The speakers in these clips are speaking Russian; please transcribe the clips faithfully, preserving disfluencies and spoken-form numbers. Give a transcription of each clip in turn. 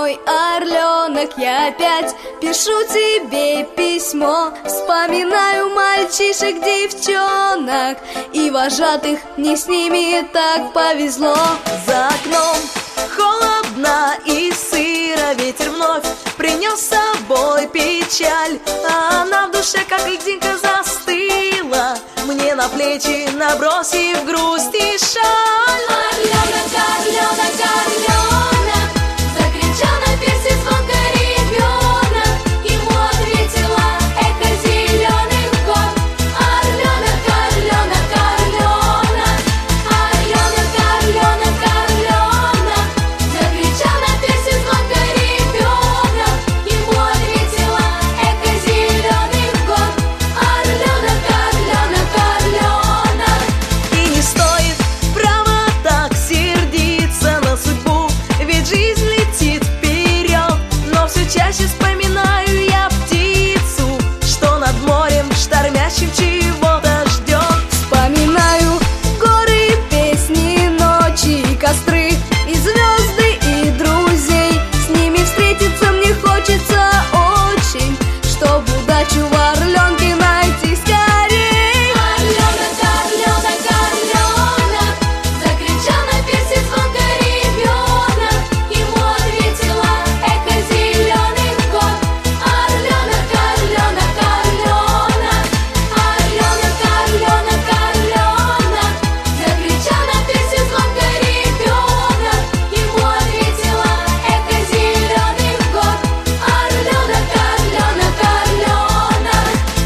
мой орленок, я опять пишу тебе письмо. Вспоминаю мальчишек, девчонок и вожатых, мне с ними так повезло. За окном холодно и сыро, ветер вновь принес с собой печаль, а она в душе, как льдинка, застыла, мне на плечи набросив грусть и шаль. Орленок, орленок, орленок, закричал на песне звонко ребенок, ему ответила эхо зеленых гор. Орленок, орленок, орленок, орленок, орленок, орленок, закричал на песне звонко ребенок, ему ответила эхо зеленых гор. Орленок, орленок, орленок. И не стоит право так сердиться на судьбу, ведь жизнь летит вперед, но все чаще вспоминаю я птицу, что над морем штормящим чего-то ждет. Вспоминаю горы, песни, ночи, костры и звезды, и друзей. С ними встретиться мне хочется очень, чтоб удачу в орленке найти скорей. Орленок, орленок, орленок, закричал на песне звонко ребенок, ему ответила эхо зеленых гор. Орленок, орленок, орленок, орленок, орленок, орленок, закричал на песне звонко ребенок, ему ответила эхо зеленых гор. Орленок, орленок, орленок.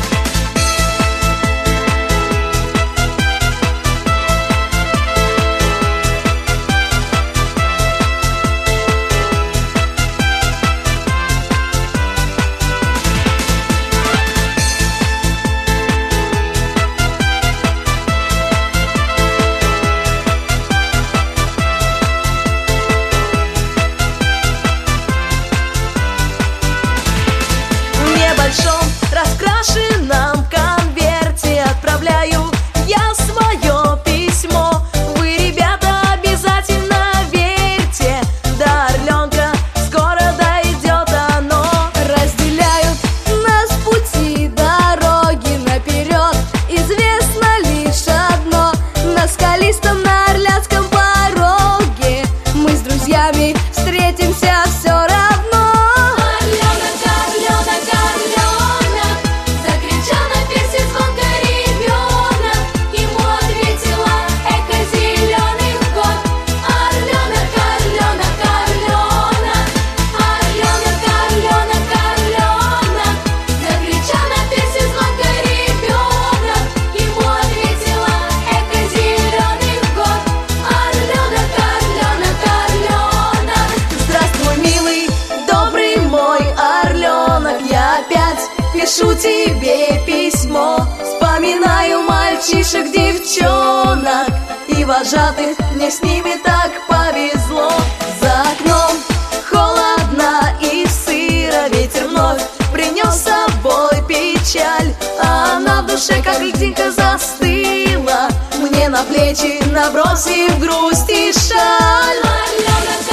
В небольшом раскрашенном конверте отправляю я свое письмо. Вы, ребята, обязательно верьте, до орленка скоро дойдет оно. Разделяют нас пути, дороги наперед, известно лишь одно: на скалистом, на Орляцком пороге мы с друзьями встретимся все равно. Орленок, орленок, орленок, закричал на песне звонко ребенок, ему ответила эхо зеленых гор. Орленок, орленок, орленок, орленок, орленок, орленок, закричал на песне звонко ребенок, ему ответила эхо зеленых гор. Орленок, орленок, орленок. Здравствуй, милый, добрый мой орленок, я опять пишу тебе письмо. Вспоминаю мальчишек, девчонок и вожатых, мне с ними так повезло. За окном холодно и сыро, ветер вновь принес с собой печаль, а она в душе, как льдинка, застыла, мне на плечи набросив грусть и шаль. Орленок,